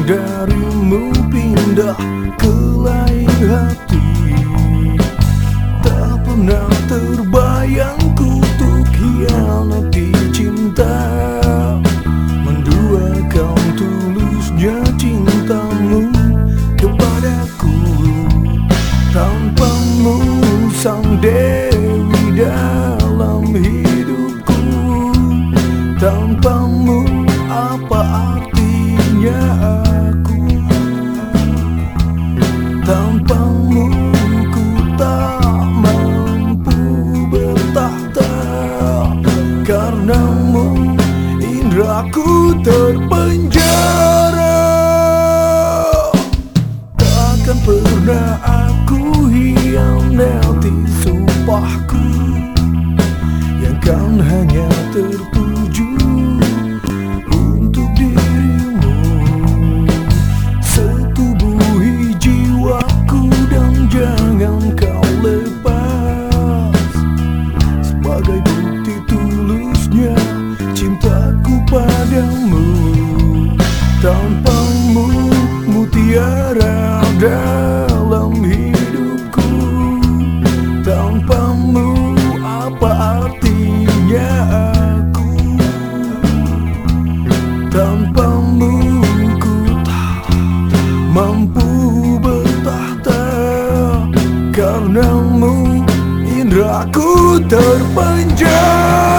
darimu pindah ke lain hati. Tak pernah terbayang ku untuk hianati cinta. Menduakan tulusnya cintamu kepadaku. Tanpamu sang dewi dalam hidupku. Tanpamu apa artinya aku? Tanpamu ku tak mampu bertahta. Karenamu indraku terpenjara. Takkan pernah aku hianati sumpahku yang kan hanya tertuju untuk dirimu. Setubuhi jiwaku dan jangan kau lepas. Sebagai bukti tulusnya cintaku padamu. Tanpamu mutiara dalam hidupku. Tanpamu apa artinya aku? Tanpamu ku tak mampu bertahta. Karenamu indraku terpenjara.